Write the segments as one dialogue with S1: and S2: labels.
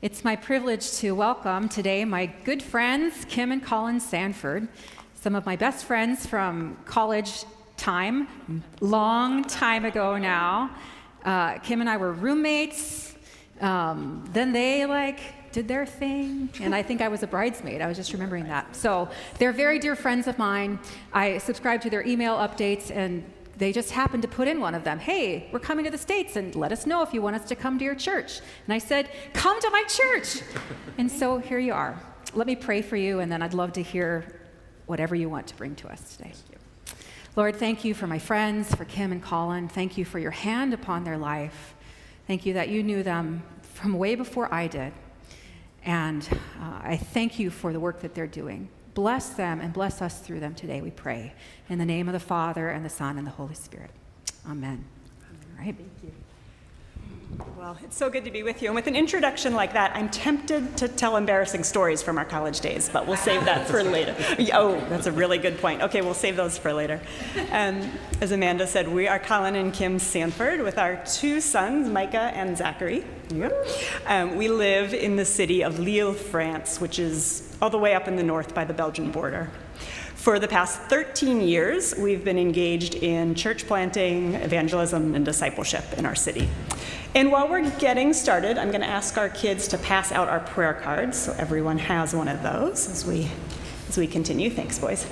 S1: It's my privilege to welcome today my good friends, Kim and Colin Sanford, some of my best friends from college time, long time ago now. Kim and I were roommates. Then they did their thing, and I think I was a bridesmaid. I was just remembering that. So they're very dear friends of mine. I subscribe to their email updates, and they just happened to put in one of them. Hey, we're coming to the States, and let us know if you want us to come to your church. And I said, come to my church. And so here you are. Let me pray for you, and then I'd love to hear whatever you want to bring to us today. Lord, thank you for my friends, for Kim and Colin. Thank you for your hand upon their life. Thank you that you knew them from way before I did. And I thank you for the work that they're doing. Bless them and bless us through them today, we pray. In the name of the Father, and the Son, and the Holy Spirit. Amen. All right.
S2: Thank you. Well, it's so good to be with you. And with an introduction like that, I'm tempted to tell embarrassing stories from our college days, but we'll save that for later. Oh, that's a really good point. Okay, we'll save those for later. As Amanda said, we are Colin and Kim Sanford with our two sons, Micah and Zachary. We live in the city of Lille, France, which is all the way up in the north by the Belgian border. For the past 13 years, we've been engaged in church planting, evangelism, and discipleship in our city. And while we're getting started, I'm going to ask our kids to pass out our prayer cards, so everyone has one of those as we continue. Thanks, boys.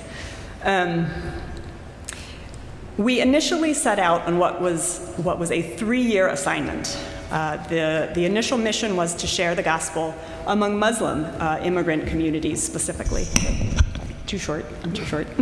S2: We initially set out on what was a 3-year assignment. The initial mission was to share the gospel among Muslim immigrant communities specifically. Too short, I'm too short.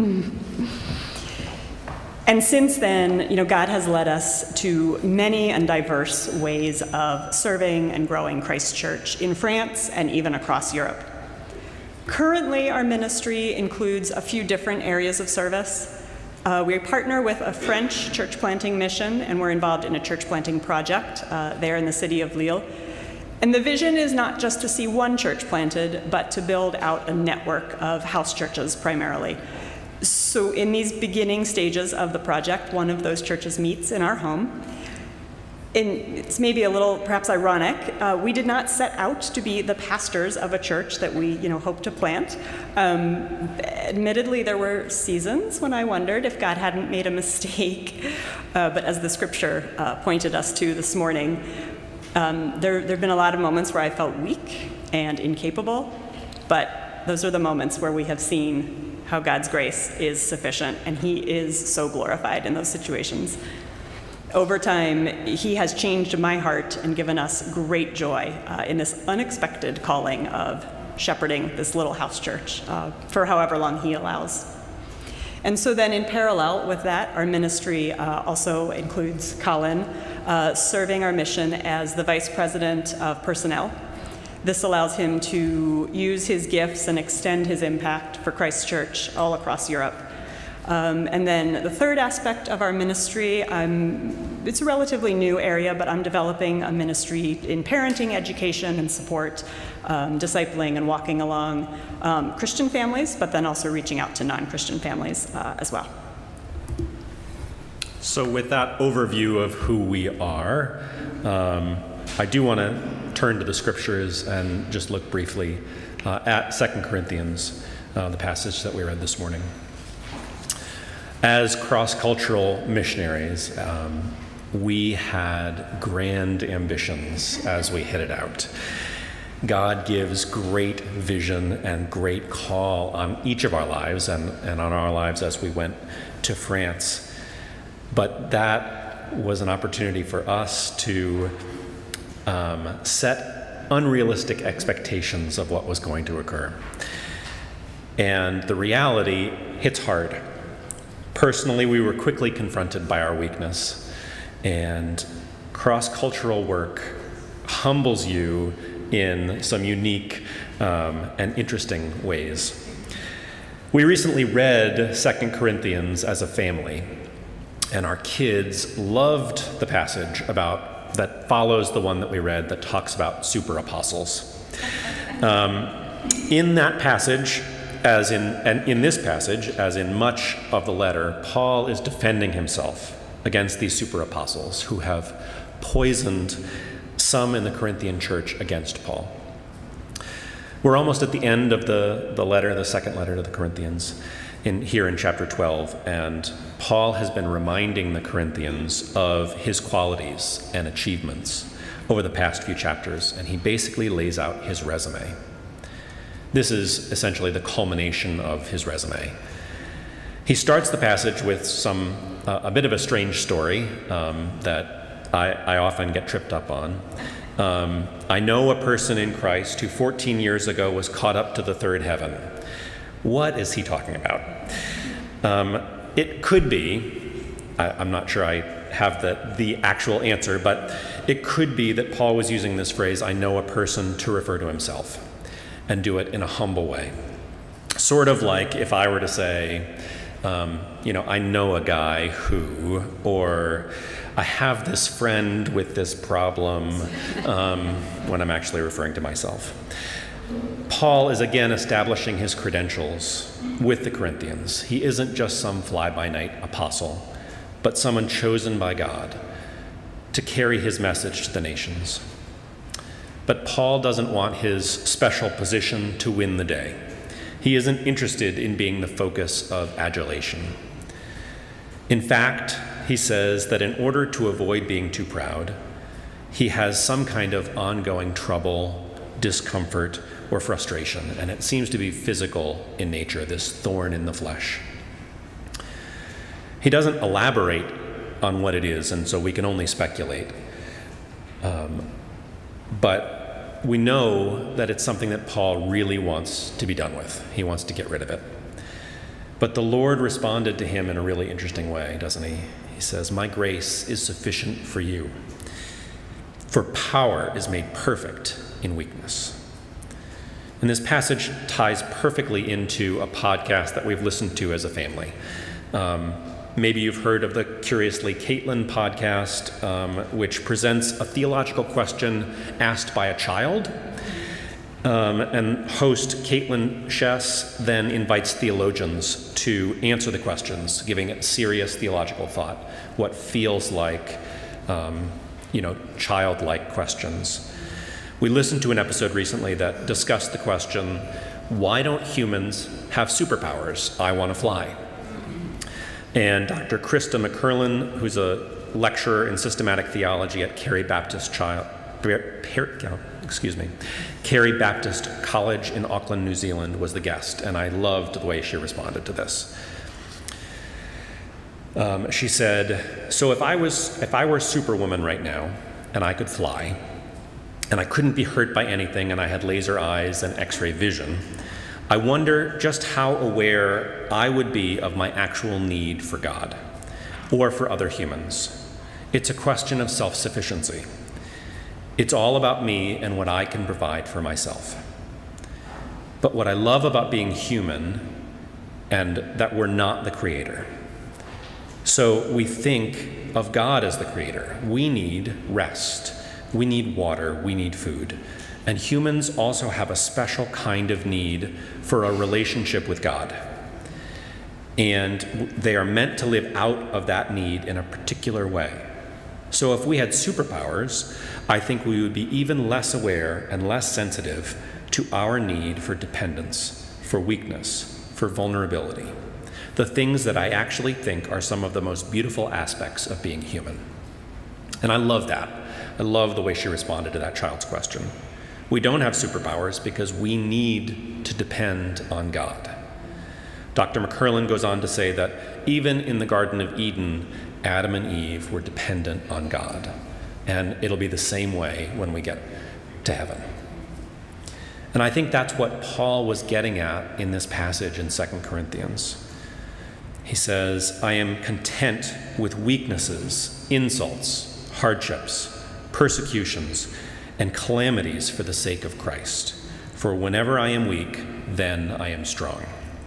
S2: And since then, God has led us to many and diverse ways of serving and growing Christ Church in France and even across Europe. Currently, our ministry includes a few different areas of service. We partner with a French church planting mission, and we're involved in a church planting project there in the city of Lille. And the vision is not just to see one church planted, but to build out a network of house churches primarily. So in these beginning stages of the project, one of those churches meets in our home. And it's maybe a little perhaps ironic. We did not set out to be the pastors of a church that we hope to plant. Admittedly, there were seasons when I wondered if God hadn't made a mistake. But as the scripture pointed us to this morning, there have been a lot of moments where I felt weak and incapable, but those are the moments where we have seen how God's grace is sufficient, and he is so glorified in those situations. Over time, he has changed my heart and given us great joy in this unexpected calling of shepherding this little house church for however long he allows. And so then in parallel with that, our ministry also includes Colin serving our mission as the Vice President of Personnel. This allows him to use his gifts and extend his impact for Christ Church all across Europe. And then the third aspect of our ministry, it's a relatively new area, but I'm developing a ministry in parenting, education, and support, discipling and walking along Christian families, but then also reaching out to non-Christian families as well.
S3: So with that overview of who we are, I do want to turn to the scriptures and just look briefly at 2 Corinthians, the passage that we read this morning. As cross-cultural missionaries, we had grand ambitions as we headed out. God gives great vision and great call on each of our lives and on our lives as we went to France. But that was an opportunity for us to set unrealistic expectations of what was going to occur. And the reality hits hard. Personally, we were quickly confronted by our weakness, and cross-cultural work humbles you in some unique and interesting ways. We recently read 2 Corinthians as a family, and our kids loved the passage that follows the one that we read that talks about super apostles. In that passage, in this passage, as in much of the letter, Paul is defending himself against these super apostles who have poisoned some in the Corinthian church against Paul. We're almost at the end of the letter, the second letter to the Corinthians, here in chapter 12, and Paul has been reminding the Corinthians of his qualities and achievements over the past few chapters, and he basically lays out his resume. This is essentially the culmination of his resume. He starts the passage with a bit of a strange story that I often get tripped up on. I know a person in Christ who 14 years ago was caught up to the third heaven. What is he talking about? It could be, I'm not sure I have the actual answer, but it could be that Paul was using this phrase, I know a person, to refer to himself, and do it in a humble way. Sort of like if I were to say, I know a guy who, or I have this friend with this problem, when I'm actually referring to myself. Paul is again establishing his credentials with the Corinthians. He isn't just some fly-by-night apostle, but someone chosen by God to carry his message to the nations. But Paul doesn't want his special position to win the day. He isn't interested in being the focus of adulation. In fact, he says that in order to avoid being too proud, he has some kind of ongoing trouble, discomfort, or frustration, and it seems to be physical in nature, this thorn in the flesh. He doesn't elaborate on what it is, and so we can only speculate. But we know that it's something that Paul really wants to be done with. He wants to get rid of it. But the Lord responded to him in a really interesting way, doesn't he? He says, "My grace is sufficient for you, for power is made perfect in weakness." And this passage ties perfectly into a podcast that we've listened to as a family. Maybe you've heard of the Curiously Caitlin podcast, which presents a theological question asked by a child. And host Caitlin Chess then invites theologians to answer the questions, giving it serious theological thought, what feels like, childlike questions. We listened to an episode recently that discussed the question, why don't humans have superpowers? I want to fly. And Dr. Krista McCurlin, who's a lecturer in systematic theology at Carey Baptist College in Auckland, New Zealand, was the guest, and I loved the way she responded to this. She said, so if I were Superwoman right now, and I could fly, and I couldn't be hurt by anything, and I had laser eyes and X-ray vision, I wonder just how aware I would be of my actual need for God, or for other humans. It's a question of self-sufficiency. It's all about me and what I can provide for myself. But what I love about being human, and that we're not the creator. So we think of God as the creator. We need rest. We need water. We need food. And humans also have a special kind of need for a relationship with God. And they are meant to live out of that need in a particular way. So if we had superpowers, I think we would be even less aware and less sensitive to our need for dependence, for weakness, for vulnerability. The things that I actually think are some of the most beautiful aspects of being human. And I love that. I love the way she responded to that child's question. We don't have superpowers because we need to depend on God. Dr. McCurlin goes on to say that even in the Garden of Eden, Adam and Eve were dependent on God. And it'll be the same way when we get to heaven. And I think that's what Paul was getting at in this passage in 2 Corinthians. He says, I am content with weaknesses, insults, hardships, persecutions, and calamities for the sake of Christ. For whenever I am weak, then I am strong.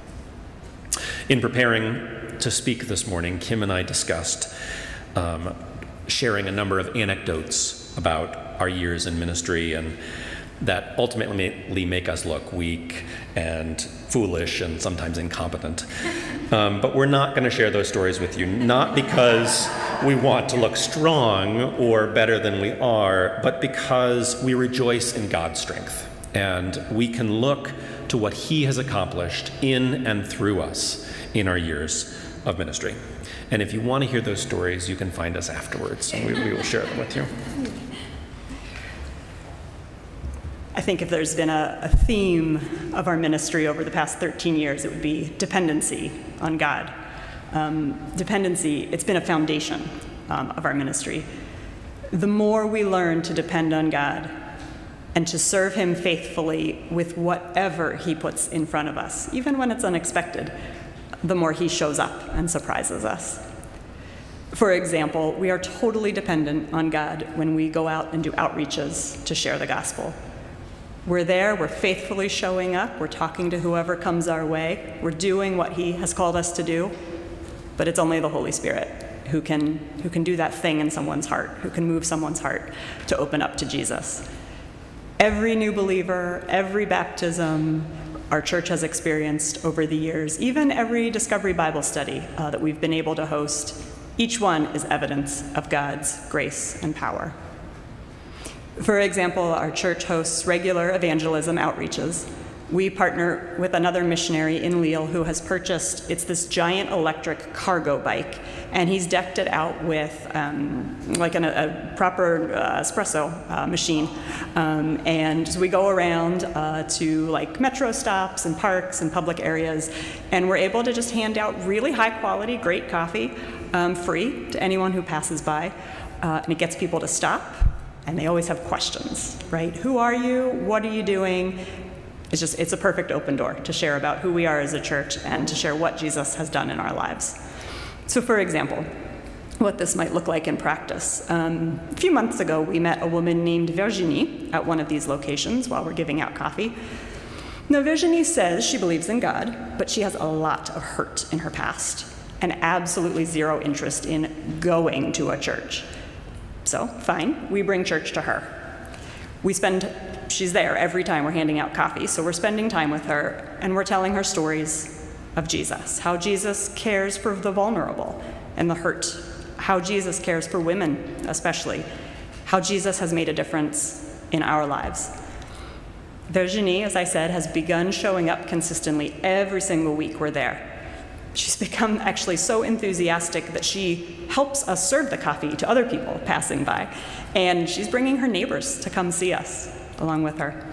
S3: In preparing to speak this morning, Kim and I discussed sharing a number of anecdotes about our years in ministry and that ultimately make us look weak and foolish and sometimes incompetent. But we're not going to share those stories with you, not because we want to look strong or better than we are, but because we rejoice in God's strength. And we can look to what he has accomplished in and through us in our years of ministry. And if you want to hear those stories, you can find us afterwards, and we will share them with you.
S2: I think if there's been a theme of our ministry over the past 13 years, it would be dependency on God. Dependency, it's been a foundation of our ministry. The more we learn to depend on God and to serve him faithfully with whatever he puts in front of us, even when it's unexpected, the more he shows up and surprises us. For example, we are totally dependent on God when we go out and do outreaches to share the gospel. We're there, we're faithfully showing up, we're talking to whoever comes our way, we're doing what he has called us to do, but it's only the Holy Spirit who can do that thing in someone's heart, who can move someone's heart to open up to Jesus. Every new believer, every baptism our church has experienced over the years, even every Discovery Bible study that we've been able to host, each one is evidence of God's grace and power. For example, our church hosts regular evangelism outreaches. We partner with another missionary in Lille who has purchased, it's this giant electric cargo bike, and he's decked it out with like a proper espresso machine. And so we go around to like metro stops and parks and public areas, and we're able to just hand out really high quality, great coffee free to anyone who passes by. And it gets people to stop, and they always have questions, right? Who are you? What are you doing? It's a perfect open door to share about who we are as a church and to share what Jesus has done in our lives. So for example, what this might look like in practice. A few months ago, we met a woman named Virginie at one of these locations while we're giving out coffee. Now, Virginie says she believes in God, but she has a lot of hurt in her past and absolutely zero interest in going to a church. So, fine, we bring church to her. She's there every time we're handing out coffee, so we're spending time with her, and we're telling her stories of Jesus, how Jesus cares for the vulnerable and the hurt, how Jesus cares for women especially, how Jesus has made a difference in our lives. Virginie, as I said, has begun showing up consistently every single week we're there. She's become actually so enthusiastic that she helps us serve the coffee to other people passing by, and she's bringing her neighbors to come see us along with her.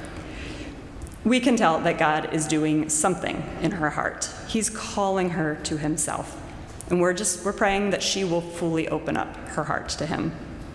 S2: We can tell that God is doing something in her heart. He's calling her to himself, and we're praying that she will fully open up her heart to him.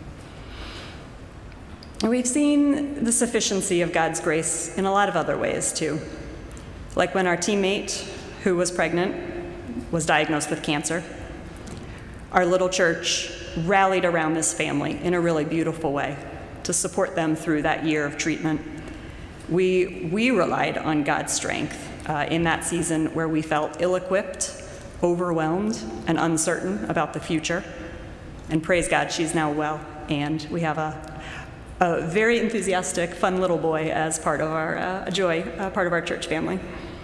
S2: And we've seen the sufficiency of God's grace in a lot of other ways too, like when our teammate who was pregnant was diagnosed with cancer. Our little church rallied around this family in a really beautiful way to support them through that year of treatment. We relied on God's strength in that season where we felt ill-equipped, overwhelmed, and uncertain about the future. And praise God, she's now well, and we have a very enthusiastic, fun little boy as part of our part of our church family.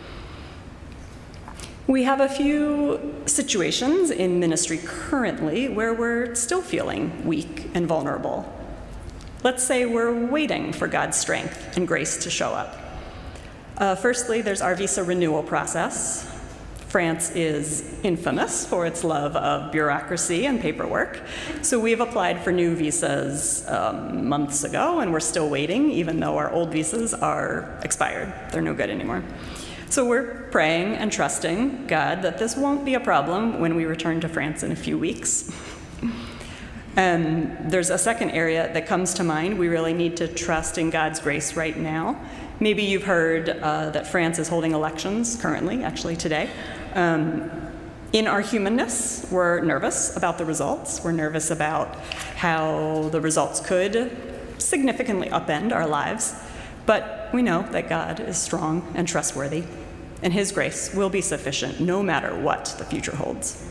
S2: We have a few situations in ministry currently where we're still feeling weak and vulnerable. Let's say we're waiting for God's strength and grace to show up. Firstly, there's our visa renewal process. France is infamous for its love of bureaucracy and paperwork, so we've applied for new visas months ago, and we're still waiting, even though our old visas are expired. They're no good anymore. So we're praying and trusting God that this won't be a problem when we return to France in a few weeks. There's a second area that comes to mind. We really need to trust in God's grace right now. Maybe you've heard that France is holding elections currently, actually today. In our humanness, we're nervous about the results. We're nervous about how the results could significantly upend our lives. But we know that God is strong and trustworthy, and his grace will be sufficient no matter what the future holds.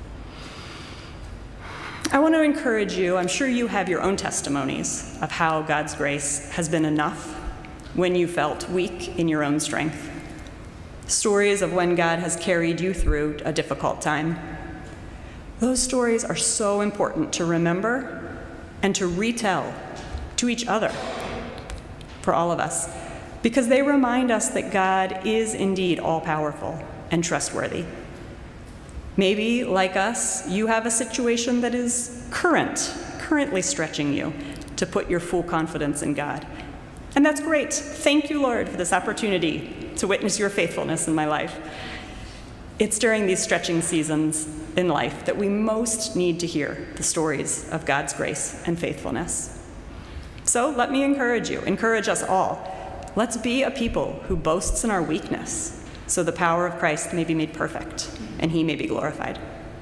S2: I want to encourage you, I'm sure you have your own testimonies of how God's grace has been enough when you felt weak in your own strength. Stories of when God has carried you through a difficult time. Those stories are so important to remember and to retell to each other, for all of us, because they remind us that God is indeed all-powerful and trustworthy. Maybe, like us, you have a situation that is currently stretching you to put your full confidence in God. And that's great. Thank you, Lord, for this opportunity to witness your faithfulness in my life. It's during these stretching seasons in life that we most need to hear the stories of God's grace and faithfulness. So let me encourage us all. Let's be a people who boasts in our weakness, so the power of Christ may be made perfect and he may be glorified.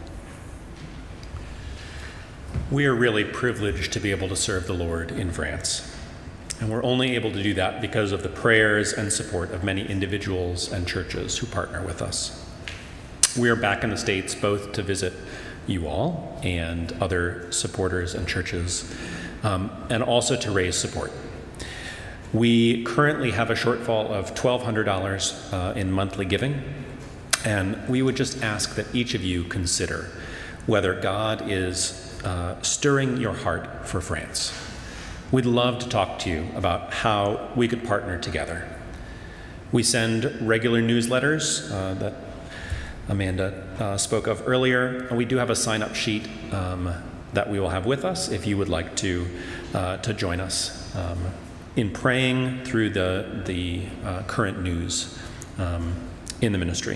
S3: We are really privileged to be able to serve the Lord in France. And we're only able to do that because of the prayers and support of many individuals and churches who partner with us. We are back in the States both to visit you all and other supporters and churches, and also to raise support. We currently have a shortfall of $1,200 in monthly giving, and we would just ask that each of you consider whether God is stirring your heart for France. We'd love to talk to you about how we could partner together. We send regular newsletters that Amanda spoke of earlier, and we do have a sign-up sheet that we will have with us if you would like to join us in praying through the current news in the ministry.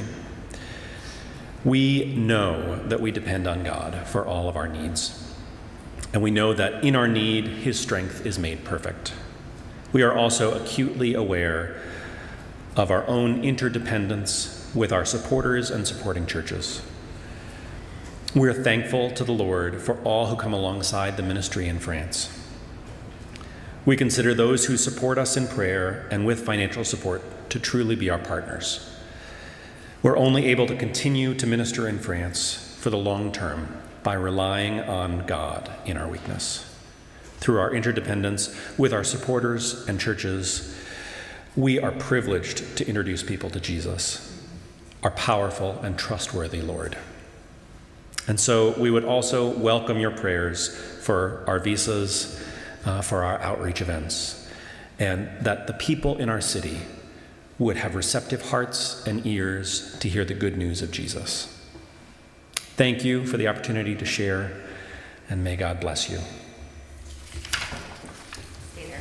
S3: We know that we depend on God for all of our needs. And we know that in our need, his strength is made perfect. We are also acutely aware of our own interdependence with our supporters and supporting churches. We are thankful to the Lord for all who come alongside the ministry in France. We consider those who support us in prayer and with financial support to truly be our partners. We're only able to continue to minister in France for the long term by relying on God in our weakness. Through our interdependence with our supporters and churches, we are privileged to introduce people to Jesus, our powerful and trustworthy Lord. And so we would also welcome your prayers for our visas, for our outreach events, and that the people in our city would have receptive hearts and ears to hear the good news of Jesus. Thank you for the opportunity to share, and may God bless you.
S1: Stay there.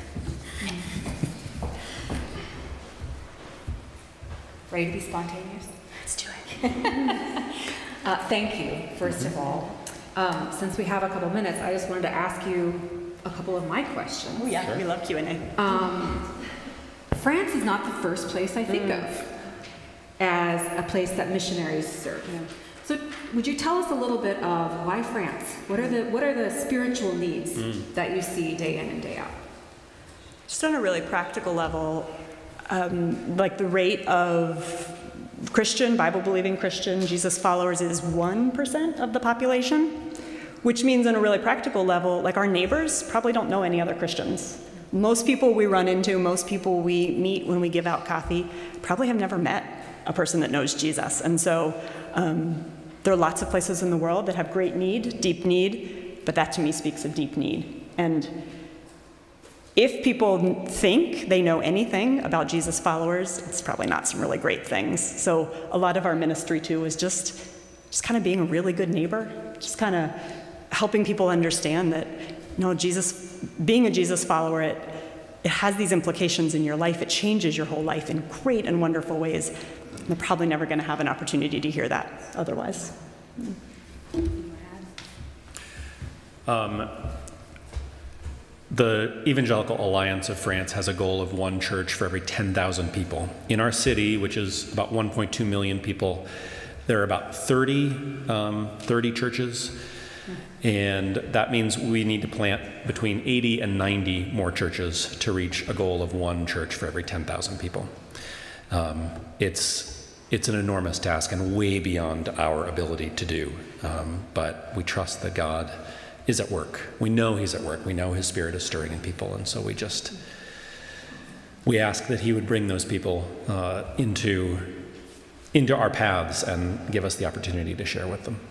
S1: Ready to be spontaneous? Let's do it. Thank you, first of all. Since we have a couple minutes, I just wanted to ask you a couple of my questions.
S2: Oh yeah, sure. We love Q&A.
S1: France is not the first place I think of as a place that missionaries serve.
S2: Yeah.
S1: So would you tell us a little bit of why France? What are the spiritual needs that you see day in and day out?
S2: Just on a really practical level, like the rate of Christian, Bible-believing Christian, Jesus followers is 1% of the population, which means on a really practical level, like our neighbors probably don't know any other Christians. Most people we run into, most people we meet when we give out coffee, probably have never met a person that knows Jesus. And so there are lots of places in the world that have great need, deep need, but that to me speaks of deep need. And if people think they know anything about Jesus followers, it's probably not some really great things. So a lot of our ministry too is just kind of being a really good neighbor, just kind of helping people understand that, no, Jesus, being a Jesus follower, it has these implications in your life. It changes your whole life in great and wonderful ways. They're probably never going to have an opportunity to hear that otherwise.
S3: The Evangelical Alliance of France has a goal of one church for every 10,000 people. In our city, which is about 1.2 million people, there are about 30 churches. And that means we need to plant between 80 and 90 more churches to reach a goal of one church for every 10,000 people. It's an enormous task and way beyond our ability to do. But we trust that God is at work. We know he's at work. We know his Spirit is stirring in people. And so we ask that he would bring those people into our paths and give us the opportunity to share with them.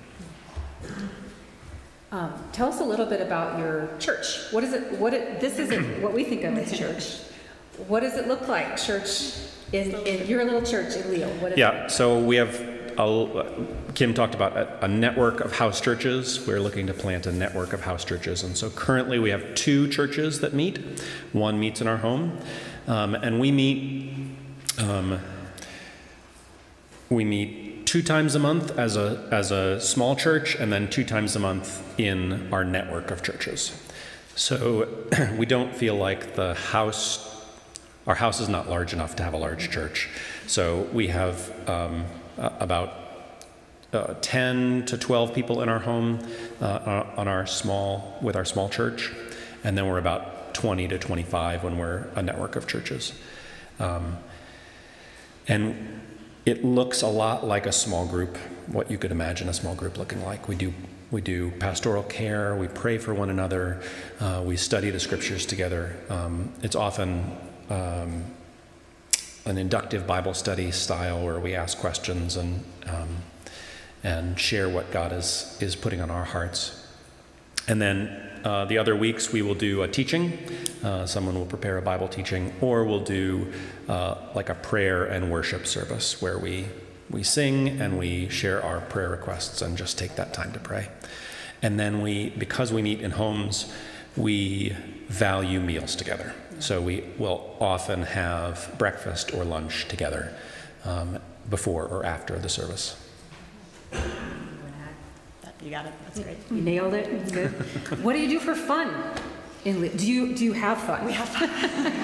S1: Tell us a little bit about your church. What is it? This isn't what we think of as church. What does it look like, church, in your little church in Leo? What is
S3: Yeah, so we have, Kim talked about a network of house churches. We're looking to plant a network of house churches. And so currently we have 2 churches that meet. One meets in our home. And we meet 2 times a month as a small church, and then 2 times a month in our network of churches. So we don't feel like our house is not large enough to have a large church. So we have about 10 to 12 people in our home with our small church, and then we're about 20 to 25 when we're a network of churches. And it looks a lot like a small group, what you could imagine a small group looking like. We do pastoral care, we pray for one another, we study the scriptures together. It's often an inductive Bible study style where we ask questions and share what God is putting on our hearts. And then the other weeks we will do a teaching. Someone will prepare a Bible teaching, or we'll do like a prayer and worship service where we sing and we share our prayer requests and just take that time to pray. And then because we meet in homes, we value meals together. So we will often have breakfast or lunch together before or after the service.
S2: You got it. That's great.
S1: You nailed it. It's good. What do you do for fun? Do you have fun?
S2: We have fun.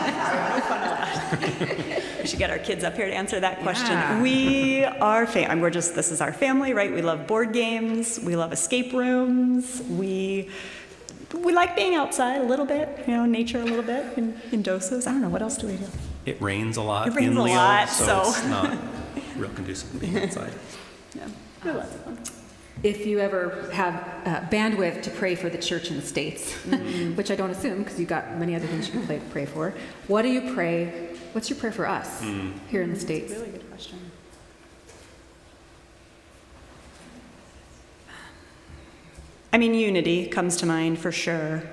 S2: We should get our kids up here to answer that question.
S1: Yeah.
S2: We are this is our family, right? We love board games. We love escape rooms. We like being outside a little bit, nature a little bit in doses. I don't know, what else do we do?
S3: It rains a lot
S2: It rains
S3: in
S2: a
S3: Leo,
S2: lot,
S3: so it's not real conducive to being outside.
S2: Yeah, we have lots of fun.
S1: If you ever have bandwidth to pray for the church in the States, which I don't assume because you've got many other things you can pray for, what do you pray? What's your prayer for us here in the States?
S2: That's a really good question. I mean, unity comes to mind for sure.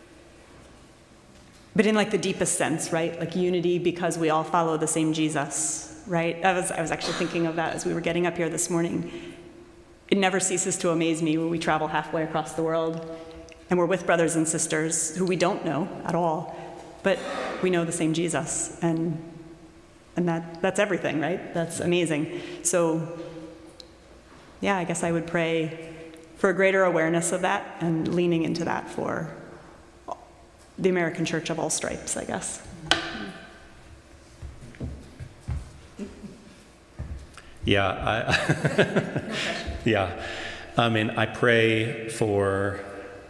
S2: But in like the deepest sense, right? Like unity because we all follow the same Jesus, right? I was actually thinking of that as we were getting up here this morning. It never ceases to amaze me when we travel halfway across the world and we're with brothers and sisters who we don't know at all, but we know the same Jesus, and that's everything, right? That's amazing. So, yeah, I guess I would pray for a greater awareness of that and leaning into that for the American Church of all stripes, I guess.
S3: Yeah, yeah. I mean, I pray for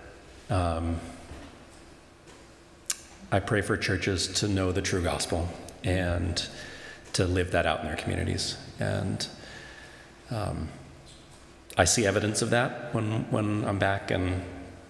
S3: churches to know the true gospel and to live that out in their communities. And I see evidence of that when I'm back, and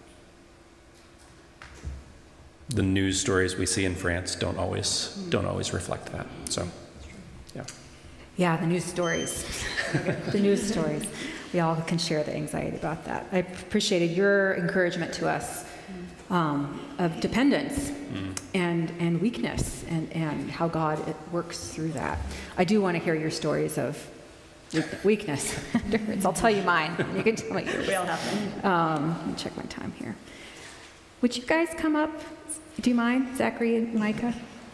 S3: the news stories we see in France don't always reflect that. So, yeah.
S1: Yeah, the news stories. The news stories. We all can share the anxiety about that. I appreciated your encouragement to us of dependence and weakness and how God works through that. I do want to hear your stories of weakness. I'll tell you mine. You can tell me yours.
S2: We all have them.
S1: Let me check my time here. Would you guys come up? Do you mind, Zachary and Micah?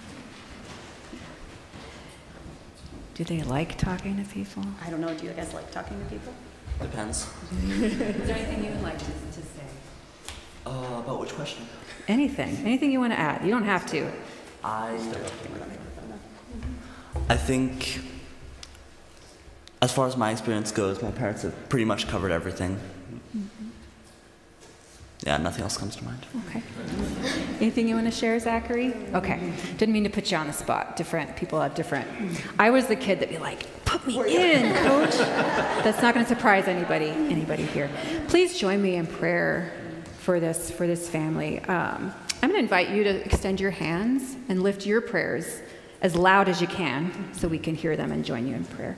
S1: Do they like talking to people?
S2: I don't know, do you guys like talking to people?
S4: Depends.
S1: Is there anything you would like to say?
S4: About which question?
S1: Anything. Anything you want to add. You don't have to.
S4: I think, as far as my experience goes, my parents have pretty much covered everything. Yeah, nothing else comes to mind.
S1: Okay. Anything you want to share, Zachary? Okay. Didn't mean to put you on the spot. Different people have different. I was the kid that'd be like, put me in, coach. That's not going to surprise anybody here. Please join me in prayer for this family. I'm going to invite you to extend your hands and lift your prayers as loud as you can so we can hear them and join you in prayer.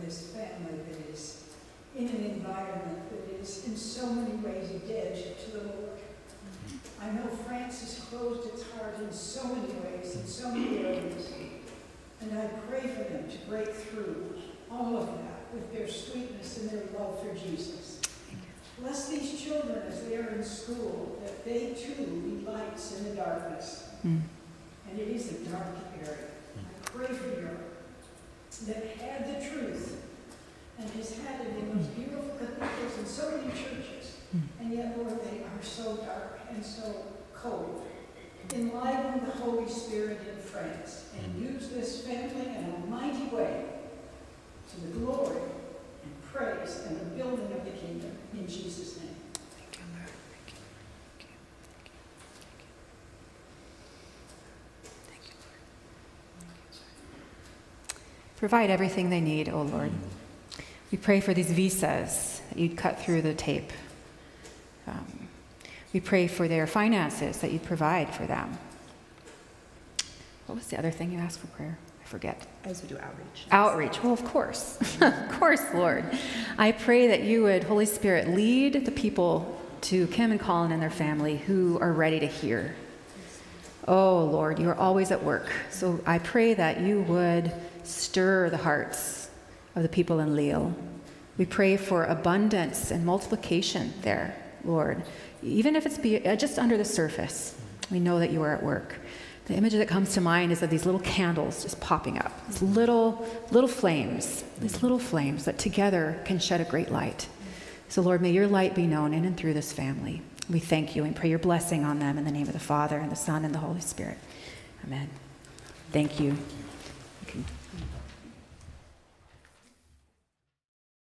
S5: this family that is in an environment that is in so many ways dead to the Lord. I know France has closed its heart in so many ways, in so many areas, and I pray for them to break through all of that with their sweetness and their love for Jesus. Bless these children as they are in school, that they too be lights in the darkness. And it is a dark area. I pray for Europe that had the truth and has had it in those beautiful cathedrals and so many churches, and yet, Lord, they are so dark and so cold. Enliven the Holy Spirit in France and use this family in a mighty way to the glory and praise and the building of the kingdom. In Jesus' name.
S1: Thank you, Lord. Thank you, Lord. Provide everything they need, O Lord. We pray for these visas, that you'd cut through the tape. We pray for their finances, that you'd provide for them. What was the other thing you asked for prayer? I forget.
S2: As we do outreach.
S1: Outreach. Well, of course. Of course, Lord. I pray that you would, Holy Spirit, lead the people to Kim and Colin and their family who are ready to hear. Oh, Lord, you are always at work. So I pray that you would stir the hearts of the people in Lille. We pray for abundance and multiplication there, Lord. Even if it's just under the surface, we know that you are at work. The image that comes to mind is of these little candles just popping up. These little flames, these little flames that together can shed a great light. So Lord, may your light be known in and through this family. We thank you and pray your blessing on them in the name of the Father and the Son and the Holy Spirit. Amen. Thank you.